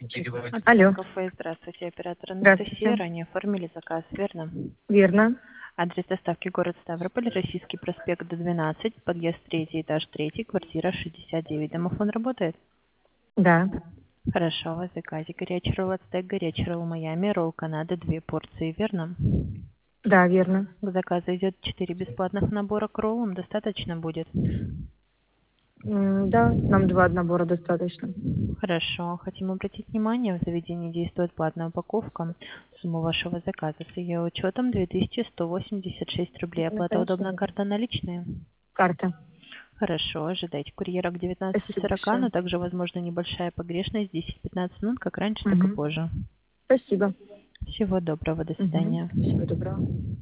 Алло, Кафе, здравствуйте, оператор Анастасия. здравствуйте. Ранее оформили заказ, верно? Верно. Адрес доставки город Ставрополь, Российский проспект 12, подъезд 3, этаж 3, квартира 69. Домофон работает? Да. Хорошо, у вас в заказе горячий ролл ацтек, горячий ролл Майами, ролл Канада, 2 порции, верно? Да, верно. К заказу идет 4 бесплатных набора к роллам, достаточно будет? Да, нам 2 набора достаточно. Хорошо. Хотим обратить внимание, в заведении действует платная упаковка. Сумма вашего заказа с ее учетом 2186 рублей. Оплата удобная, карта наличные? Карта. Хорошо. Ожидайте курьера к Спасибо 19:40, большое. но также возможна небольшая погрешность 10-15 минут, как раньше, так и Угу. позже. Спасибо. Всего доброго. До Угу. свидания. Всего доброго.